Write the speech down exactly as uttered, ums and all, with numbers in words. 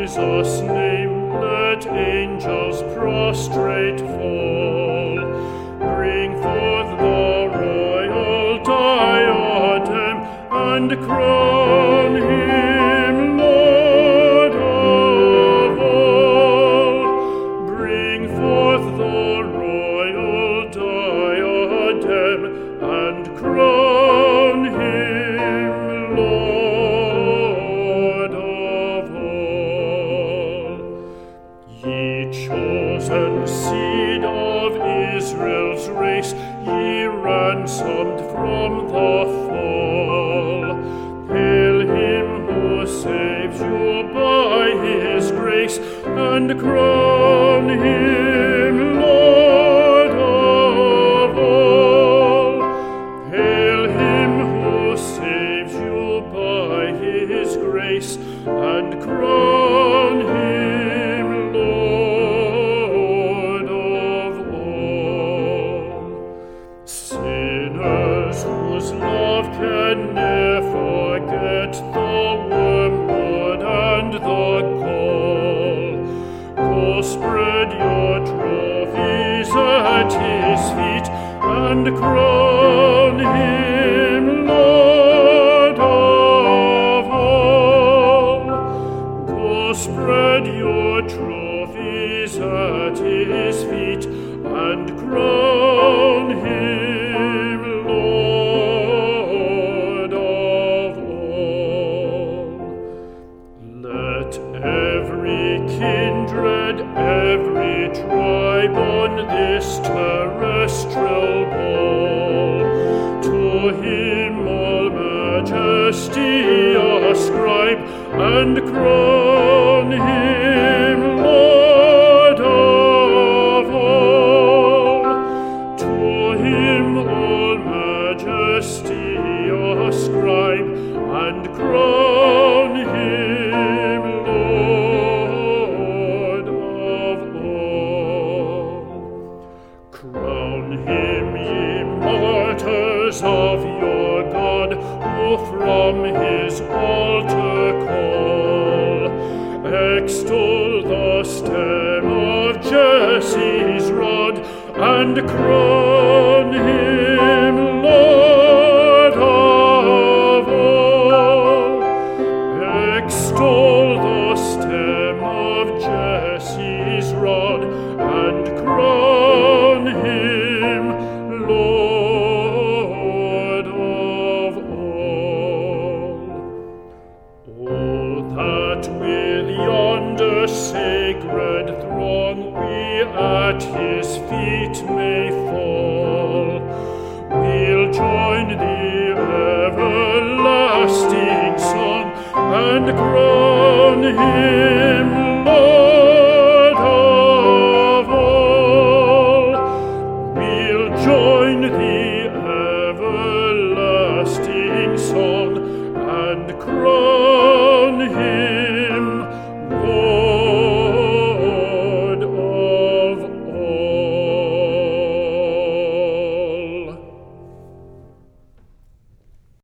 Jesus' name let angels prostrate fall. Bring forth the royal diadem and crown him Lord of all. Bring forth the royal diadem and crown him Lord of all. Ye chosen seed of Israel's race, ye ransomed from the fall, hail him who saves you by his grace, and crown him Lord of all. Hail him who saves you by his grace, and crown him Lord of all. Sinners whose love can never forget the wormwood and the gall, go spread your trophies at his feet and crown him Lord of all. Go spread your trophies at his feet and crown him Lord of all. Let every kindred, every tribe on this terrestrial ball, to him all majesty ascribe and crown him Lord of all. To him all majesty ascribe and crown him Lord of all. Crown him, ye martyrs of your God, who from his altar call. Extol the stem of Jesse's rod, and crown him Lord of all. Extol the stem of Jesse's rod, and crown him Lord of all. Oh, that with yonder sacred throng we at his feet may fall, we'll join the everlasting song and crown